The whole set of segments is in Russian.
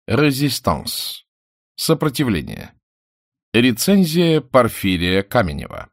Резистанс. Сопротивление. Рецензия Порфирия Каменева.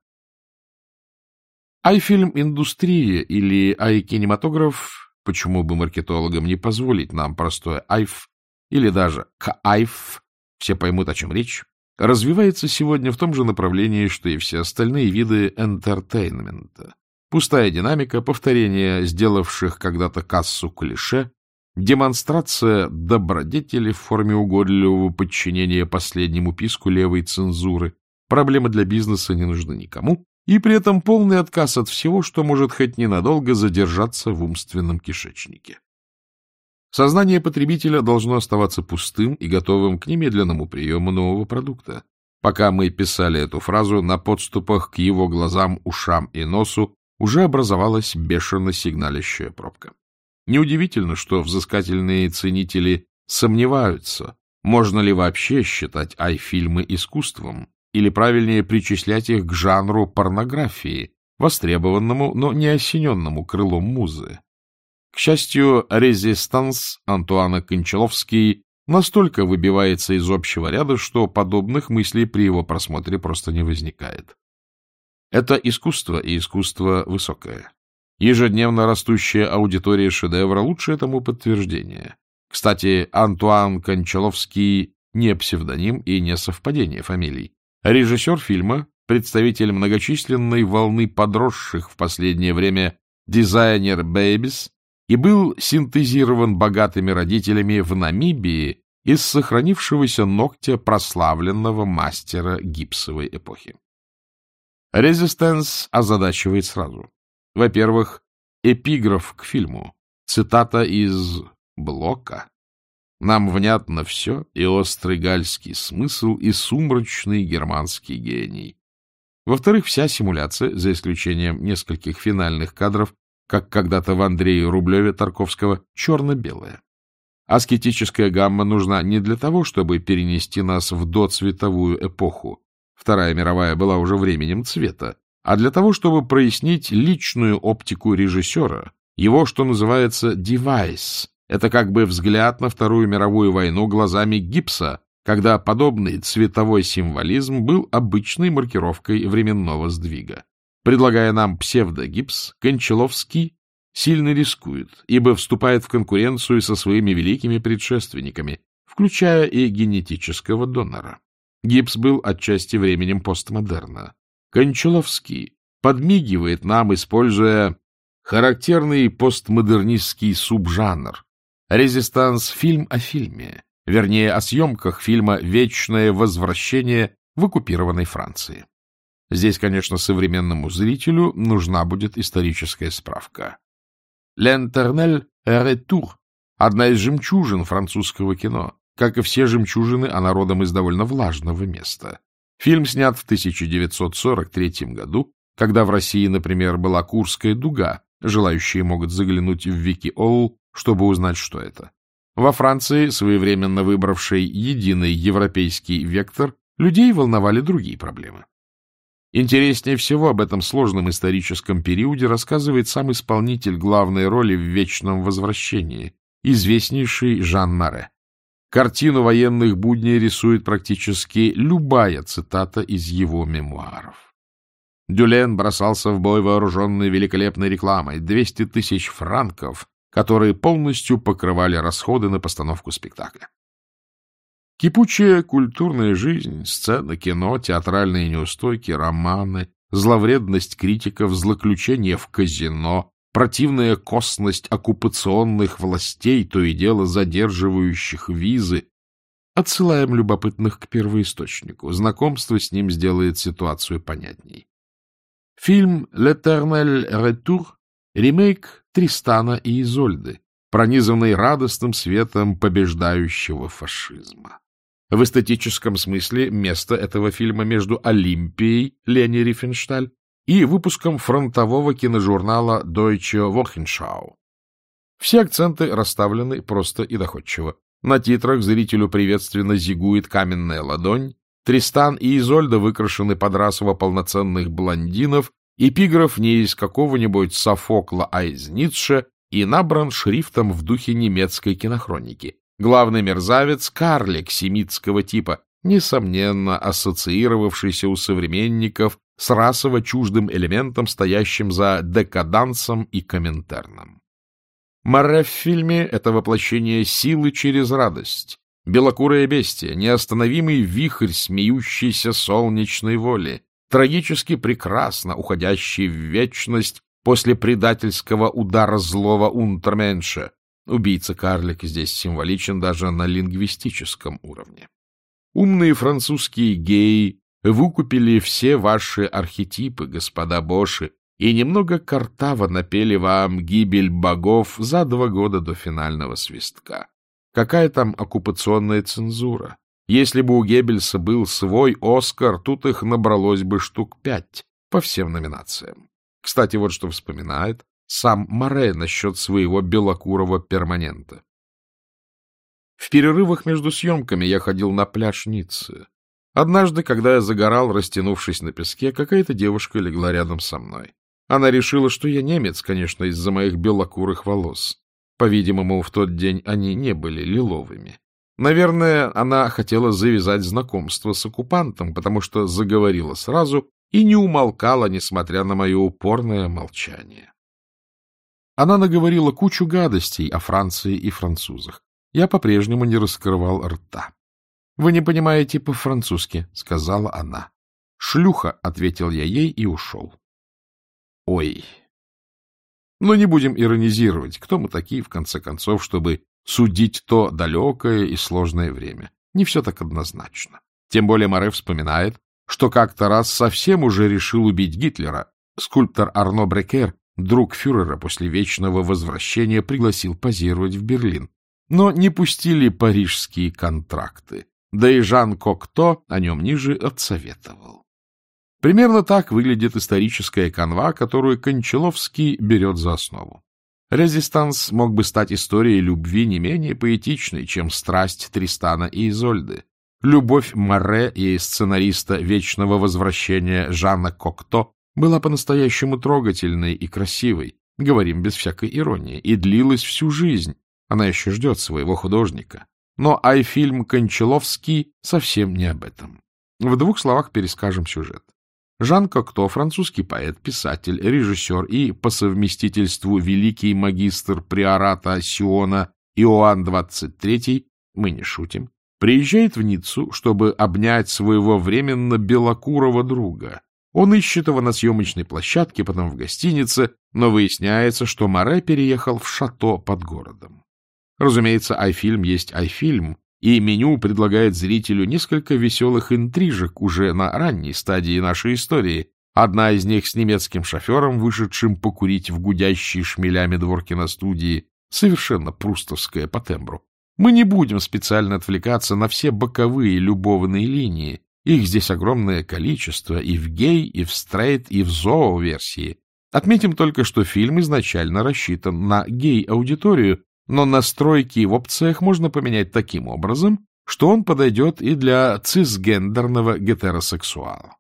Айфильм-индустрия или ай-кинематограф, почему бы маркетологам не позволить нам простое айф или даже кайф, все поймут, о чем речь, развивается сегодня в том же направлении, что и все остальные виды энтертейнмента. Пустая динамика, повторение сделавших когда-то кассу клише, демонстрация добродетели в форме угодливого подчинения последнему писку левой цензуры. Проблемы для бизнеса не нужны никому, и при этом полный отказ от всего, что может хоть ненадолго задержаться в умственном кишечнике. Сознание потребителя должно оставаться пустым и готовым к немедленному приему нового продукта. Пока мы писали эту фразу, на подступах к его глазам, ушам и носу уже образовалась бешено сигналящая пробка. Неудивительно, что взыскательные ценители сомневаются, можно ли вообще считать ай-фильмы искусством, или правильнее причислять их к жанру порнографии, востребованному, но не осененному крылом музы. К счастью, «Резистанс» Антуана Кончаловский настолько выбивается из общего ряда, что подобных мыслей при его просмотре просто не возникает. Это искусство, и искусство высокое. Ежедневно растущая аудитория шедевра — лучшее тому подтверждение. Кстати, Антуан Кончаловский не псевдоним и не совпадение фамилий. Режиссер фильма, представитель многочисленной волны подросших в последнее время дизайнер-бэйбис, и был синтезирован богатыми родителями в Намибии из сохранившегося ногтя прославленного мастера гипсовой эпохи. «Резистанс» озадачивает сразу. Во-первых, эпиграф к фильму, цитата из Блока. Нам внятно все, и острый гальский смысл, и сумрачный германский гений. Во-вторых, вся симуляция, за исключением нескольких финальных кадров, как когда-то в Андрее Рублеве Тарковского, черно-белая. Аскетическая гамма нужна не для того, чтобы перенести нас в доцветовую эпоху. Вторая мировая была уже временем цвета, а для того, чтобы прояснить личную оптику режиссера, его, что называется, девайс. Это как бы взгляд на Вторую мировую войну глазами гипса, когда подобный цветовой символизм был обычной маркировкой временного сдвига. Предлагая нам псевдогипс, Кончаловский сильно рискует, ибо вступает в конкуренцию со своими великими предшественниками, включая и генетического донора. Гипс был отчасти временем постмодерна. Кончаловский подмигивает нам, используя характерный постмодернистский субжанр. «Резистанс» — фильм о фильме, вернее, о съемках фильма «Вечное возвращение» в оккупированной Франции. Здесь, конечно, современному зрителю нужна будет историческая справка. «L'Éternel retour» — одна из жемчужин французского кино. Как и все жемчужины, она родом из довольно влажного места. Фильм снят в 1943 году, когда в России, например, была Курская дуга. Желающие могут заглянуть в Вики-Олл, чтобы узнать, что это. Во Франции, своевременно выбравшей единый европейский вектор, людей волновали другие проблемы. Интереснее всего об этом сложном историческом периоде рассказывает сам исполнитель главной роли в «Вечном возвращении», известнейший Жан Маре. Картину военных будней рисует практически любая цитата из его мемуаров. Дюлен бросался в бой вооруженный великолепной рекламой, 200 тысяч франков, которые полностью покрывали расходы на постановку спектакля. Кипучая культурная жизнь, сцена, кино, театральные неустойки, романы, зловредность критиков, злоключения в казино, противная косность оккупационных властей, то и дело задерживающих визы. Отсылаем любопытных к первоисточнику. Знакомство с ним сделает ситуацию понятней. Фильм «L'Éternel retour» — ремейк Тристана и Изольды, пронизанный радостным светом побеждающего фашизма. В эстетическом смысле место этого фильма между «Олимпией» Лени Рифеншталь и выпуском фронтового киножурнала Deutsche Wochenschau. Все акценты расставлены просто и доходчиво. На титрах зрителю приветственно зигует каменная ладонь, Тристан и Изольда выкрашены под расово полноценных блондинов, эпиграф не из какого-нибудь Софокла, а из Ницше, и набран шрифтом в духе немецкой кинохроники. Главный мерзавец — карлик семитского типа, несомненно ассоциировавшийся у современников с расово чуждым элементом, стоящим за декадансом и коминтерном. Море в фильме — это воплощение силы через радость, белокурое бестие, неостановимый вихрь смеющейся солнечной воли, трагически прекрасно уходящий в вечность после предательского удара злого унтерменша. Убийца-карлик здесь символичен даже на лингвистическом уровне. Умные французские геи выкупили все ваши архетипы, господа Боши, и немного картаво напели вам гибель богов за 2 года до финального свистка. Какая там оккупационная цензура? Если бы у Геббельса был свой Оскар, тут их набралось бы штук 5 по всем номинациям. Кстати, вот что вспоминает сам Море насчет своего белокурого перманента. В перерывах между съемками я ходил на пляж Ниццы. Однажды, когда я загорал, растянувшись на песке, какая-то девушка легла рядом со мной. Она решила, что я немец, конечно, из-за моих белокурых волос. По-видимому, в тот день они не были лиловыми. Наверное, она хотела завязать знакомство с оккупантом, потому что заговорила сразу и не умолкала, несмотря на мое упорное молчание. Она наговорила кучу гадостей о Франции и французах. Я по-прежнему не раскрывал рта. — Вы не понимаете по-французски, — сказала она. — Шлюха, — ответил я ей и ушел. Ой. Но не будем иронизировать. Кто мы такие, в конце концов, чтобы судить то далекое и сложное время? Не все так однозначно. Тем более Море вспоминает, что как-то раз совсем уже решил убить Гитлера. Скульптор Арно Брекер, друг фюрера, после вечного возвращения пригласил позировать в Берлин. Но не пустили парижские контракты. Да и Жан Кокто о нем ниже отсоветовал. Примерно так выглядит историческая канва, которую Кончаловский берет за основу. «Резистанс» мог бы стать историей любви не менее поэтичной, чем страсть Тристана и Изольды. Любовь Море и сценариста «Вечного возвращения» Жана Кокто была по-настоящему трогательной и красивой, говорим без всякой иронии, и длилась всю жизнь. Она еще ждет своего художника. Но фильм Кончаловский совсем не об этом. В 2 словах перескажем сюжет. Жан Кокто, французский поэт, писатель, режиссер и, по совместительству, великий магистр приората Сиона Иоанн XXIII, мы не шутим, приезжает в Ниццу, чтобы обнять своего временно белокурого друга. Он ищет его на съемочной площадке, потом в гостинице, но выясняется, что Море переехал в шато под городом. Разумеется, фильм есть фильм, и меню предлагает зрителю несколько веселых интрижек уже на ранней стадии нашей истории. Одна из них с немецким шофером, вышедшим покурить в гудящей шмелями двор киностудии, совершенно прустовская по тембру. Мы не будем специально отвлекаться на все боковые любовные линии. Их здесь огромное количество и в гей, и в стрейт, и в зоо-версии. Отметим только, что фильм изначально рассчитан на гей-аудиторию, но настройки в опциях можно поменять таким образом, что он подойдет и для цисгендерного гетеросексуала.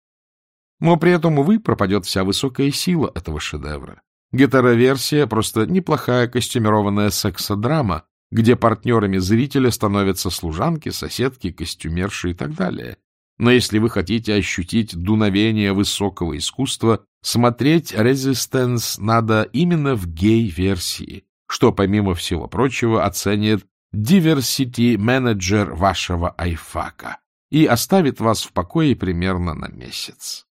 Но при этом, увы, пропадет вся высокая сила этого шедевра. Гетероверсия — просто неплохая костюмированная сексодрама, где партнерами зрителя становятся служанки, соседки, костюмерши и так далее. Но если вы хотите ощутить дуновение высокого искусства, смотреть «Резистенс» надо именно в гей-версии, что, помимо всего прочего, оценит diversity-менеджер вашего айфака и оставит вас в покое примерно на месяц.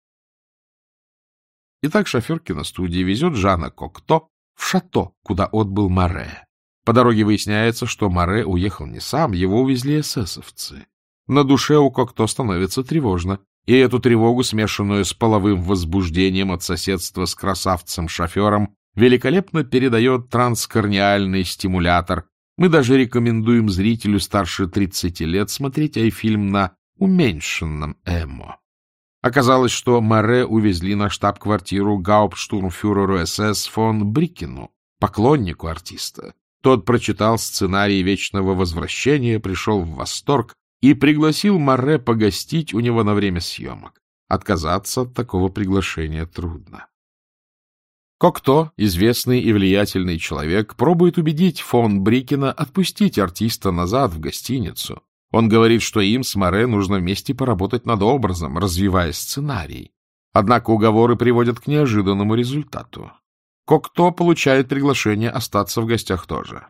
Итак, шофер киностудии везет Жана Кокто в шато, куда отбыл Море. По дороге выясняется, что Море уехал не сам, его увезли эсэсовцы. На душе у Кокто становится тревожно, и эту тревогу, смешанную с половым возбуждением от соседства с красавцем-шофером, великолепно передает транскорниальный стимулятор. Мы даже рекомендуем зрителю старше 30 лет смотреть фильм на уменьшенном эмо. Оказалось, что Море увезли на штаб-квартиру гауптштурмфюреру СС фон Брикену, поклоннику артиста. Тот прочитал сценарий «Вечного возвращения», пришел в восторг и пригласил Море погостить у него на время съемок. Отказаться от такого приглашения трудно. Кокто, известный и влиятельный человек, пробует убедить фон Брикена отпустить артиста назад в гостиницу. Он говорит, что им с Море нужно вместе поработать над образом, развивая сценарий. Однако уговоры приводят к неожиданному результату. Кокто получает приглашение остаться в гостях тоже.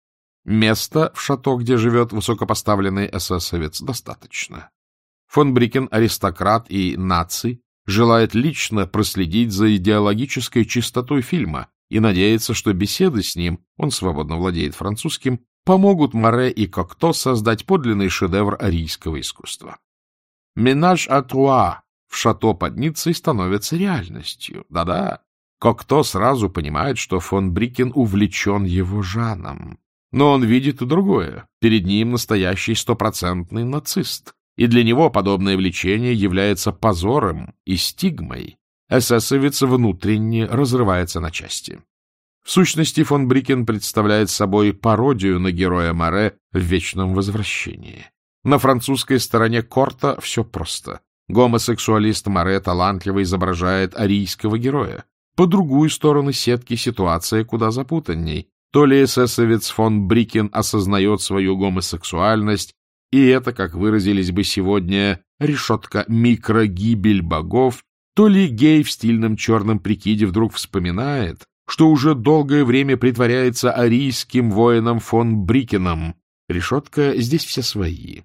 Места в шато, где живет высокопоставленный эсэсовец, достаточно. Фон Брикен, аристократ и наций, желает лично проследить за идеологической чистотой фильма и надеется, что беседы с ним, он свободно владеет французским, помогут Море и Кокто создать подлинный шедевр арийского искусства. «Менаж а труа» в шато под Ниццей становится реальностью. Да-да, Кокто сразу понимает, что фон Брикен увлечен его Жаном. Но он видит и другое. Перед ним настоящий стопроцентный нацист. И для него подобное влечение является позором и стигмой. Эсэсовец внутренне разрывается на части. В сущности, фон Брикен представляет собой пародию на героя Море в «Вечном возвращении». На французской стороне корта все просто. Гомосексуалист Море талантливо изображает арийского героя. По другую сторону сетки ситуация куда запутанней. То ли эсэсовец фон Брикен осознает свою гомосексуальность, и это, как выразились бы сегодня, решетка микрогибель богов, то ли гей в стильном черном прикиде вдруг вспоминает, что уже долгое время притворяется арийским воином фон Брикеном. Решетка здесь все свои.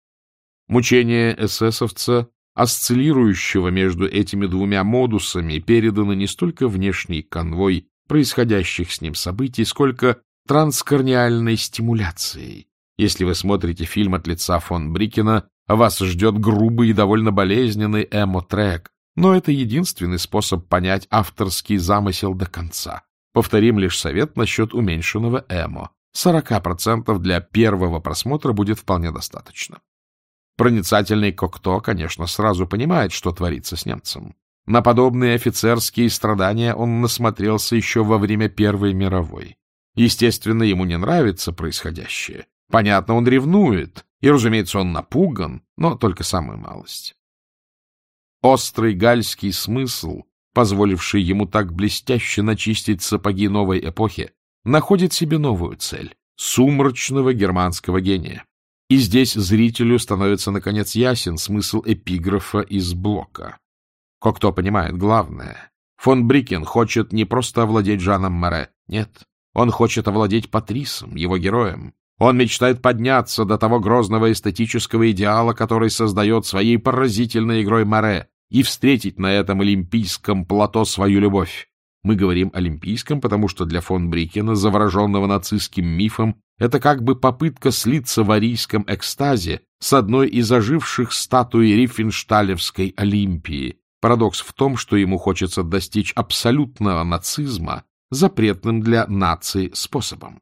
Мучения эсэсовца, осциллирующего между этими двумя модусами, переданы не столько внешней конвой происходящих с ним событий, сколько транскорниальной стимуляцией. Если вы смотрите фильм от лица фон Брикена, вас ждет грубый и довольно болезненный эмо-трек, но это единственный способ понять авторский замысел до конца. Повторим лишь совет насчет уменьшенного эмо. 40% для первого просмотра будет вполне достаточно. Проницательный Кокто, конечно, сразу понимает, что творится с немцем. На подобные офицерские страдания он насмотрелся еще во время Первой мировой. Естественно, ему не нравится происходящее. Понятно, он ревнует, и, разумеется, он напуган, но только самую малость. Острый гальский смысл, позволивший ему так блестяще начистить сапоги новой эпохи, находит себе новую цель — сумрачного германского гения. И здесь зрителю становится, наконец, ясен смысл эпиграфа из Блока. Кокто понимает главное. Фон Брикен хочет не просто овладеть Жаном Море, нет, он хочет овладеть Патрисом, его героем. Он мечтает подняться до того грозного эстетического идеала, который создает своей поразительной игрой Море, и встретить на этом олимпийском плато свою любовь. Мы говорим олимпийском, потому что для фон Брикена, завороженного нацистским мифом, это как бы попытка слиться в арийском экстазе с одной из оживших статуй Риффеншталевской Олимпии. Парадокс в том, что ему хочется достичь абсолютного нацизма запретным для нации способом.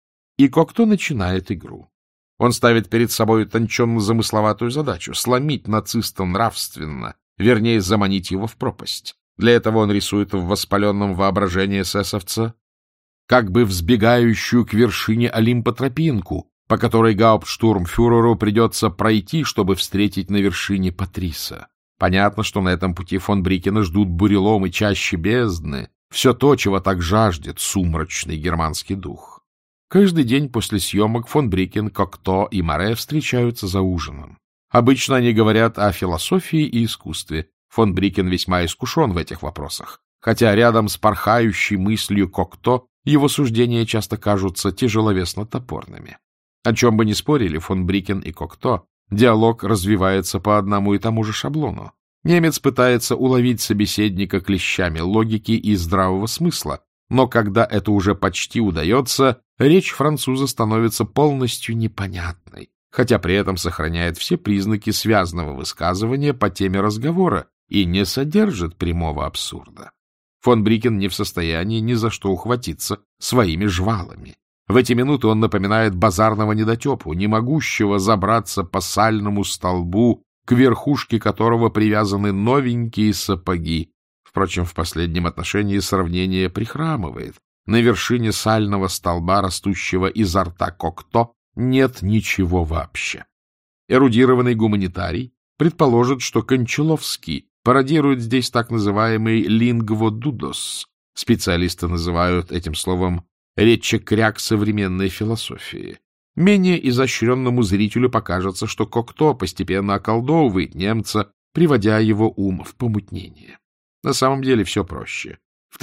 И Кокто начинает игру. Он ставит перед собой тонченно-замысловатую задачу — сломить нациста нравственно, вернее, заманить его в пропасть. Для этого он рисует в воспаленном воображении эсэсовца как бы взбегающую к вершине Олимпа тропинку, по которой гауптштурмфюреру придется пройти, чтобы встретить на вершине Патриса. Понятно, что на этом пути фон Брикена ждут буреломы чаще бездны, все то, чего так жаждет сумрачный германский дух. Каждый день после съемок фон Брикен, Кокто и Море встречаются за ужином. Обычно они говорят о философии и искусстве. Фон Брикен весьма искушен в этих вопросах, хотя рядом с порхающей мыслью Кокто его суждения часто кажутся тяжеловесно-топорными. О чем бы ни спорили фон Брикен и Кокто, диалог развивается по одному и тому же шаблону. Немец пытается уловить собеседника клещами логики и здравого смысла, но когда это уже почти удается, речь француза становится полностью непонятной, хотя при этом сохраняет все признаки связного высказывания по теме разговора и не содержит прямого абсурда. Фон Брикен не в состоянии ни за что ухватиться своими жвалами. В эти минуты он напоминает базарного недотепу, не могущего забраться по сальному столбу, к верхушке которого привязаны новенькие сапоги. Впрочем, в последнем отношении сравнение прихрамывает. На вершине сального столба, растущего изо рта Кокто, нет ничего вообще. Эрудированный гуманитарий предположит, что Кончаловский пародирует здесь так называемый «лингво дудос» Специалисты называют этим словом речекряк современной философии. Менее изощренному зрителю покажется, что Кокто постепенно околдовывает немца, приводя его ум в помутнение. На самом деле все проще. В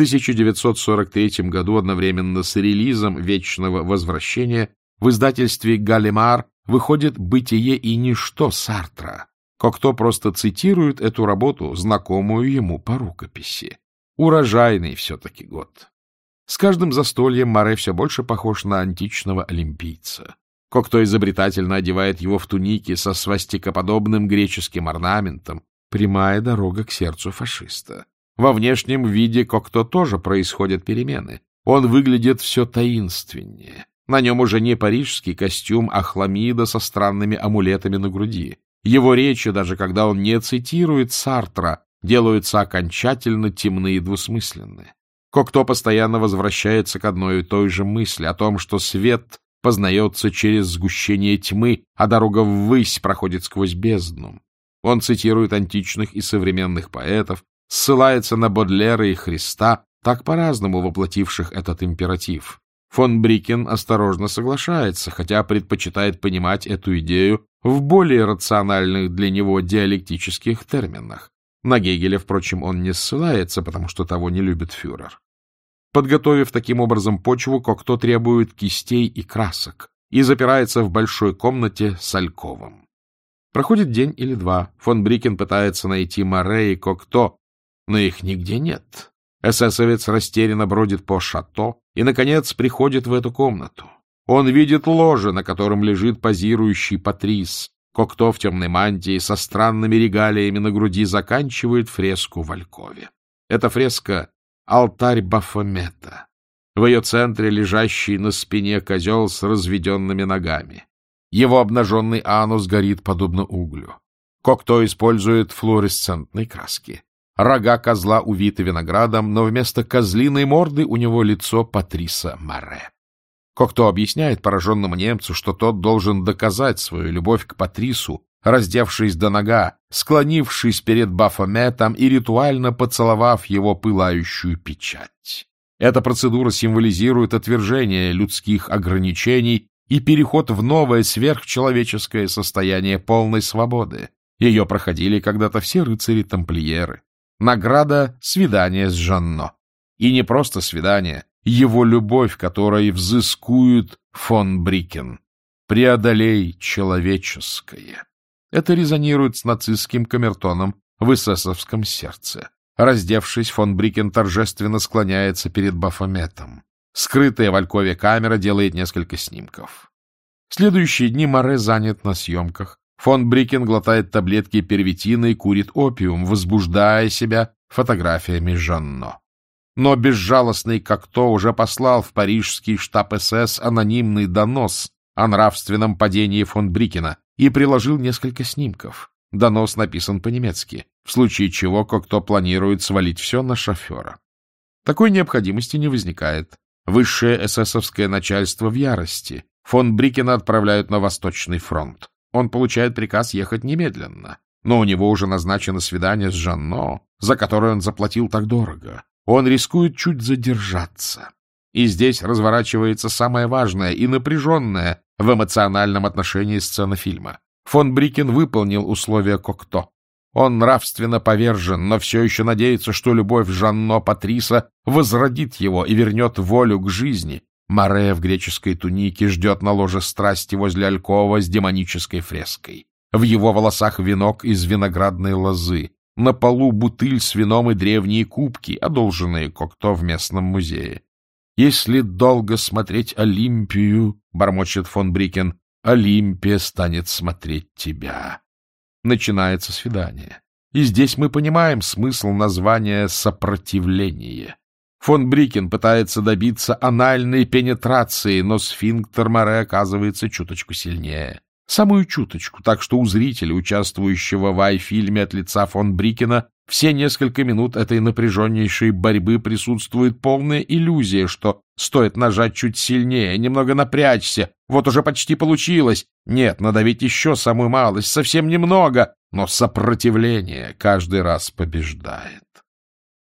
1943 году одновременно с релизом «Вечного возвращения» в издательстве «Галимар» выходит «Бытие и ничто» Сартра. Кокто просто цитирует эту работу, знакомую ему по рукописи. Урожайный все-таки год. С каждым застольем Море все больше похож на античного олимпийца. Кокто изобретательно одевает его в туники со свастикоподобным греческим орнаментом. Прямая дорога к сердцу фашиста. Во внешнем виде Кокто тоже происходят перемены. Он выглядит все таинственнее. На нем уже не парижский костюм, а хламида со странными амулетами на груди. Его речи, даже когда он не цитирует Сартра, делаются окончательно темны и двусмысленны. Кокто постоянно возвращается к одной и той же мысли о том, что свет познается через сгущение тьмы, а дорога ввысь проходит сквозь бездну. Он цитирует античных и современных поэтов, ссылается на Бодлера и Христа, так по-разному воплотивших этот императив. Фон Брикен осторожно соглашается, хотя предпочитает понимать эту идею в более рациональных для него диалектических терминах. На Гегеля, впрочем, он не ссылается, потому что того не любит фюрер. Подготовив таким образом почву, Кокто требует кистей и красок и запирается в большой комнате с Альковым. Проходит день или два. Фон Брикен пытается найти Море и Кокто, но их нигде нет. Эсэсовец растерянно бродит по шато и, наконец, приходит в эту комнату. Он видит ложе, на котором лежит позирующий Патрис. Кокто в темной мантии со странными регалиями на груди заканчивает фреску в Алькове. Эта фреска — алтарь Бафомета. В ее центре лежащий на спине козел с разведенными ногами. Его обнаженный анус горит подобно углю. Кокто использует флуоресцентные краски. Рога козла увиты виноградом, но вместо козлиной морды у него лицо Патриса Море. Кокто объясняет пораженному немцу, что тот должен доказать свою любовь к Патрису, раздевшись до нога, склонившись перед Бафометом и ритуально поцеловав его пылающую печать. Эта процедура символизирует отвержение людских ограничений и переход в новое сверхчеловеческое состояние полной свободы. Ее проходили когда-то все рыцари-тамплиеры. Награда — свидание с Жанно. И не просто свидание, его любовь, которой взыскует фон Брикен. Преодолей человеческое. Это резонирует с нацистским камертоном в эсэсовском сердце. Раздевшись, фон Брикен торжественно склоняется перед Бафометом. Скрытая в Алькове камера делает несколько снимков. В следующие дни Море занят на съемках. Фон Брикен глотает таблетки первитина и курит опиум, возбуждая себя фотографиями Жанно. Но безжалостный Кокто уже послал в парижский штаб СС анонимный донос о нравственном падении фон Брикена и приложил несколько снимков. Донос написан по-немецки, в случае чего Кокто планирует свалить все на шофера. Такой необходимости не возникает. Высшее эсэсовское начальство в ярости. Фон Брикена отправляют на Восточный фронт. Он получает приказ ехать немедленно, но у него уже назначено свидание с Жанно, за которое он заплатил так дорого. Он рискует чуть задержаться. И здесь разворачивается самое важное и напряженное в эмоциональном отношении сцена фильма. Фон Брикен выполнил условия Кокто. Он нравственно повержен, но все еще надеется, что любовь Жанно Патриса возродит его и вернет волю к жизни. Море в греческой тунике ждет на ложе страсти возле Алькова с демонической фреской. В его волосах венок из виноградной лозы. На полу бутыль с вином и древние кубки, одолженные Кокто в местном музее. «Если долго смотреть Олимпию, — бормочет фон Брикен, — Олимпия станет смотреть тебя». Начинается свидание. И здесь мы понимаем смысл названия «сопротивление». Фон Брикен пытается добиться анальной пенетрации, но сфинктер Море оказывается чуточку сильнее. Самую чуточку, так что у зрителя, участвующего в ай-фильме от лица фон Брикена, все несколько минут этой напряженнейшей борьбы присутствует полная иллюзия, что стоит нажать чуть сильнее, немного напрячься, вот уже почти получилось. Нет, надавить еще самую малость, совсем немного, но сопротивление каждый раз побеждает.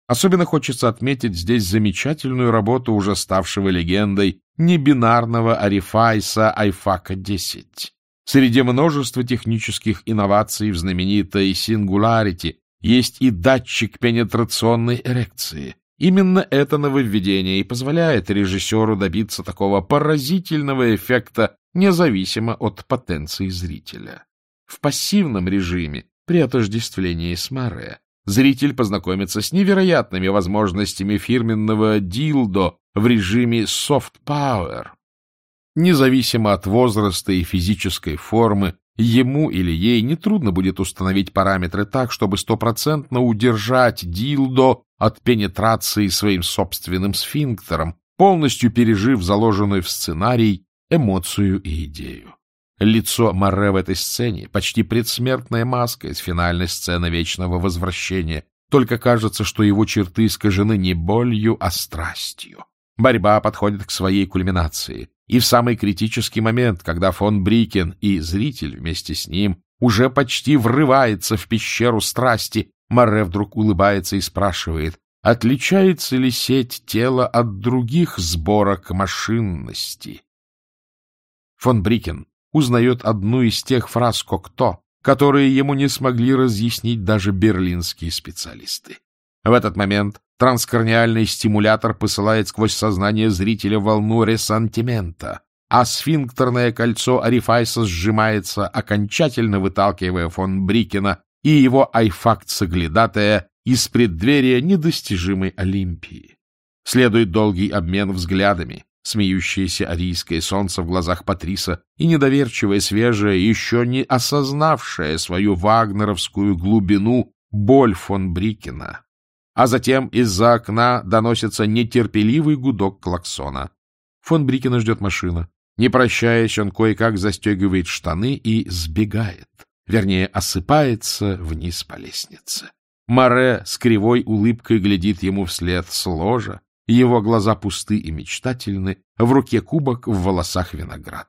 Особенно хочется отметить здесь замечательную работу уже ставшего легендой небинарного Арифайса Айфака-10. Среди множества технических инноваций в знаменитой Singularity есть и датчик пенетрационной эрекции. Именно это нововведение и позволяет режиссеру добиться такого поразительного эффекта независимо от потенции зрителя. В пассивном режиме, при отождествлении с Море, зритель познакомится с невероятными возможностями фирменного дилдо в режиме soft power. Независимо от возраста и физической формы, ему или ей нетрудно будет установить параметры так, чтобы стопроцентно удержать дилдо от пенетрации своим собственным сфинктером, полностью пережив заложенную в сценарий эмоцию и идею. Лицо Море в этой сцене — почти предсмертная маска из финальной сцены «Вечного возвращения», только кажется, что его черты искажены не болью, а страстью. Борьба подходит к своей кульминации, и в самый критический момент, когда фон Брикен и зритель вместе с ним уже почти врывается в пещеру страсти, Море вдруг улыбается и спрашивает, отличается ли сеть тела от других сборок машинности. Фон Брикен узнает одну из тех фраз Кокто, которые ему не смогли разъяснить даже берлинские специалисты. В этот момент транскраниальный стимулятор посылает сквозь сознание зрителя волну ресантимента, а сфинктерное кольцо Арифайса сжимается, окончательно выталкивая фон Брикена и его айфакт-соглядатая из преддверия недостижимой Олимпии. Следует долгий обмен взглядами, смеющееся арийское солнце в глазах Патриса и недоверчивая, свежая, еще не осознавшая свою вагнеровскую глубину боль фон Брикена. А затем из-за окна доносится нетерпеливый гудок клаксона. Фон Брикена ждет машина. Не прощаясь, он кое-как застегивает штаны и сбегает, вернее, осыпается вниз по лестнице. Море с кривой улыбкой глядит ему вслед с ложа, его глаза пусты и мечтательны, в руке кубок, в волосах виноград.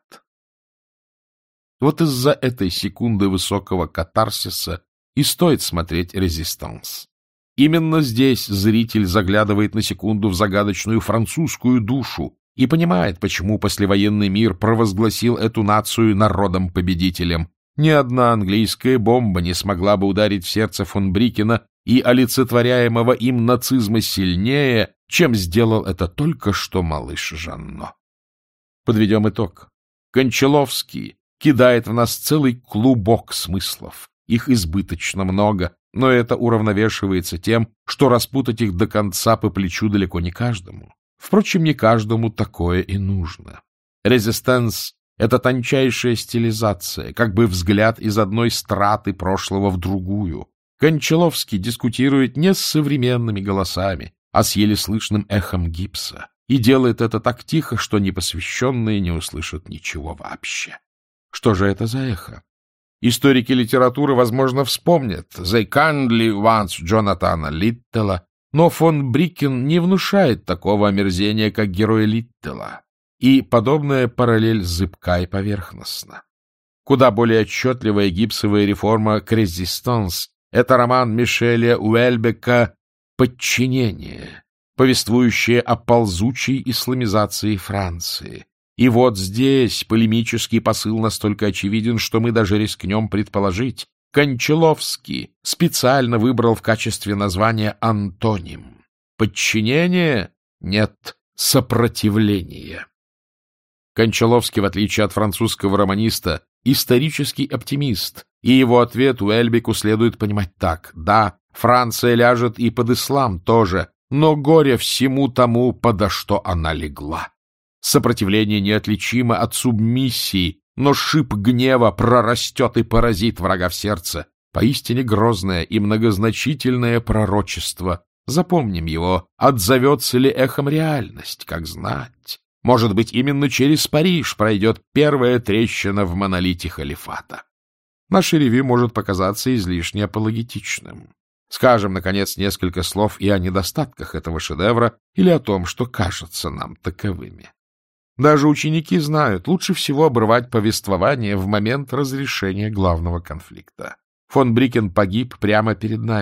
Вот из-за этой секунды высокого катарсиса и стоит смотреть «Резистанс». Именно здесь зритель заглядывает на секунду в загадочную французскую душу и понимает, почему послевоенный мир провозгласил эту нацию народом-победителем. Ни одна английская бомба не смогла бы ударить в сердце фон Брикена и олицетворяемого им нацизма сильнее, чем сделал это только что малыш Жанно. Подведем итог. Кончаловский кидает в нас целый клубок смыслов. Их избыточно много, но это уравновешивается тем, что распутать их до конца по плечу далеко не каждому. Впрочем, не каждому такое и нужно. «Резистанс» — это тончайшая стилизация, как бы взгляд из одной страты прошлого в другую. Кончаловский дискутирует не с современными голосами, а с еле слышным эхом гипса, и делает это так тихо, что непосвященные не услышат ничего вообще. Что же это за эхо? Историки литературы, возможно, вспомнят «The Kindly Ones» Джонатана Литтела, но фон Брикен не внушает такого омерзения, как герой Литтела, и подобная параллель зыбка и поверхностна. Куда более отчетливая гипсовая реформа к «Резистанс» — это роман Мишеля Уэльбека «Подчинение», повествующее о ползучей исламизации Франции. И вот здесь полемический посыл настолько очевиден, что мы даже рискнем предположить, Кончаловский специально выбрал в качестве названия антоним. Подчинение? Нет, сопротивление. Кончаловский, в отличие от французского романиста, исторический оптимист, и его ответ Уэльбеку следует понимать так. Да, Франция ляжет и под ислам тоже, но горе всему тому, подо что она легла. Сопротивление неотличимо от субмиссии, но шип гнева прорастет и поразит врага в сердце. Поистине грозное и многозначительное пророчество. Запомним его, отзовется ли эхом реальность, как знать. Может быть, именно через Париж пройдет первая трещина в монолите халифата. Наше ревью может показаться излишне апологетичным. Скажем, наконец, несколько слов и о недостатках этого шедевра или о том, что кажется нам таковыми. Даже ученики знают, лучше всего обрывать повествование в момент разрешения главного конфликта. Фон Брикен погиб прямо перед нами.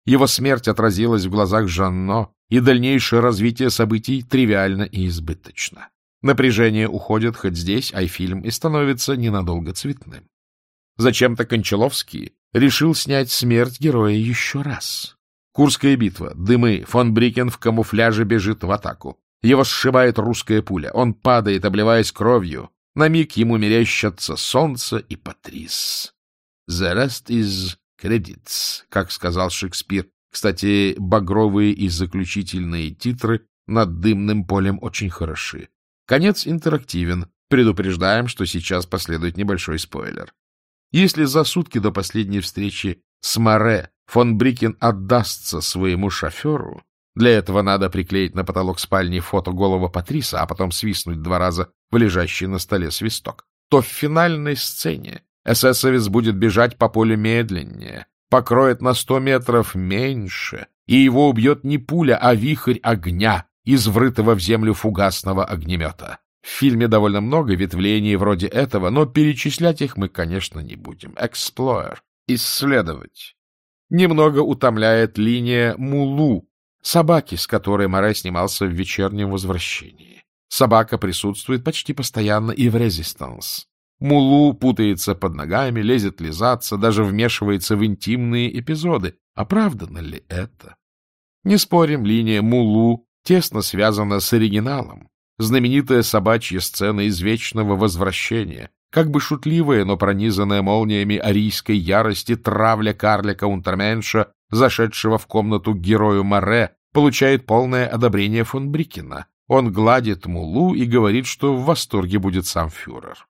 Его смерть отразилась в глазах Жанно, и дальнейшее развитие событий тривиально и избыточно. Напряжение уходит хоть здесь, Ай-фильм, и становится ненадолго цветным. Зачем-то Кончаловский решил снять смерть героя еще раз. Курская битва, дымы, фон Брикен в камуфляже бежит в атаку. Его сшибает русская пуля, он падает, обливаясь кровью. На миг ему мерещатся солнце и Патрис. «The rest is credits», как сказал Шекспир. Кстати, багровые и заключительные титры над дымным полем очень хороши. Конец интерактивен. Предупреждаем, что сейчас последует небольшой спойлер. Если за сутки до последней встречи с Море фон Брикен отдастся своему шоферу, для этого надо приклеить на потолок спальни фото голого Патриса, а потом свистнуть 2 раза в лежащий на столе свисток, то в финальной сцене эсэсовец будет бежать по полю медленнее, покроет на 100 метров меньше, и его убьет не пуля, а вихрь огня из врытого в землю фугасного огнемета. В фильме довольно много ветвлений вроде этого, но перечислять их мы, конечно, не будем. Explore — исследовать. Немного утомляет линия Мулу, собаки, с которой Море снимался в «Вечернем возвращении». Собака присутствует почти постоянно и в «Резистанс». Мулу путается под ногами, лезет лизаться, даже вмешивается в интимные эпизоды. Оправдано ли это? Не спорим, линия Мулу тесно связана с оригиналом. Знаменитая собачья сцена из «Вечного возвращения», как бы шутливая, но пронизанная молниями арийской ярости травля карлика Унтерменша, зашедшего в комнату к герою Море, получает полное одобрение фон Брикена. Он гладит Мулу и говорит, что в восторге будет сам фюрер.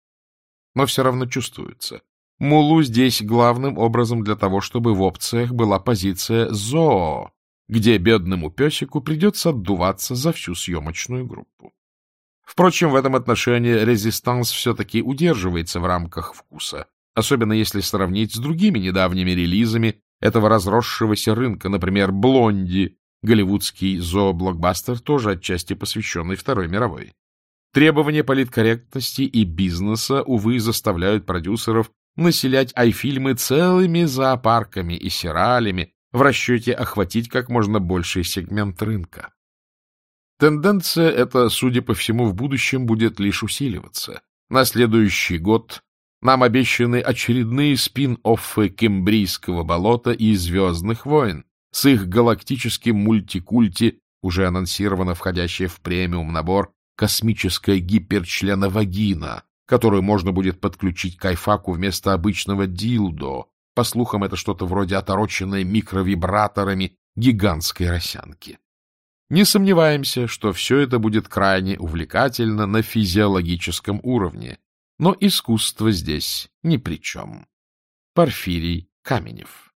Но все равно чувствуется. Мулу здесь главным образом для того, чтобы в опциях была позиция зоо, где бедному песику придется отдуваться за всю съемочную группу. Впрочем, в этом отношении «Резистанс» все-таки удерживается в рамках вкуса, особенно если сравнить с другими недавними релизами этого разросшегося рынка, например, «Блонди», голливудский зооблокбастер, тоже отчасти посвященный Второй мировой. Требования политкорректности и бизнеса, увы, заставляют продюсеров населять Ай-фильмы целыми зоопарками и сералями в расчете охватить как можно больший сегмент рынка. Тенденция эта, судя по всему, в будущем будет лишь усиливаться. На следующий год нам обещаны очередные спин-оффы Кембрийского болота и Звездных войн с их галактическим мультикульти, уже анонсировано входящее в премиум набор космическая гиперчленовагина, которую можно будет подключить к айфаку вместо обычного дилдо. По слухам, это что-то вроде отороченной микровибраторами гигантской росянки. Не сомневаемся, что все это будет крайне увлекательно на физиологическом уровне, но искусство здесь ни при чем. Порфирий Каменев.